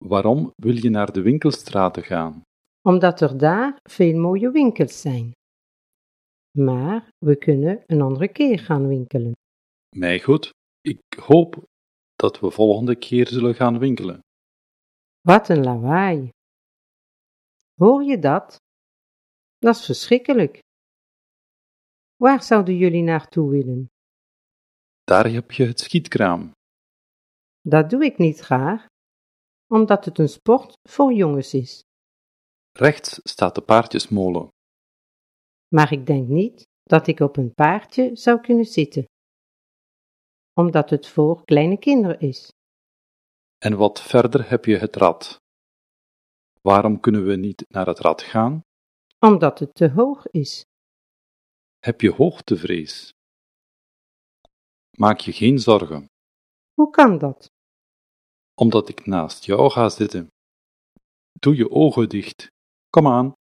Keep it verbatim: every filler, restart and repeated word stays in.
Waarom wil je naar de winkelstraten gaan? Omdat er daar veel mooie winkels zijn. Maar we kunnen een andere keer gaan winkelen. Mij goed, ik hoop dat we volgende keer zullen gaan winkelen. Wat een lawaai. Hoor je dat? Dat is verschrikkelijk. Waar zouden jullie naartoe willen? Daar heb je het schietkraam. Dat doe ik niet graag, omdat het een sport voor jongens is. Rechts staat de paardjesmolen. Maar ik denk niet dat ik op een paardje zou kunnen zitten, omdat het voor kleine kinderen is. En wat verder heb je het rad. Waarom kunnen we niet naar het rad gaan? Omdat het te hoog is. Heb je hoogtevrees? Maak je geen zorgen, Hoe kan dat? omdat ik naast jou ga zitten. Doe je ogen dicht. Kom aan.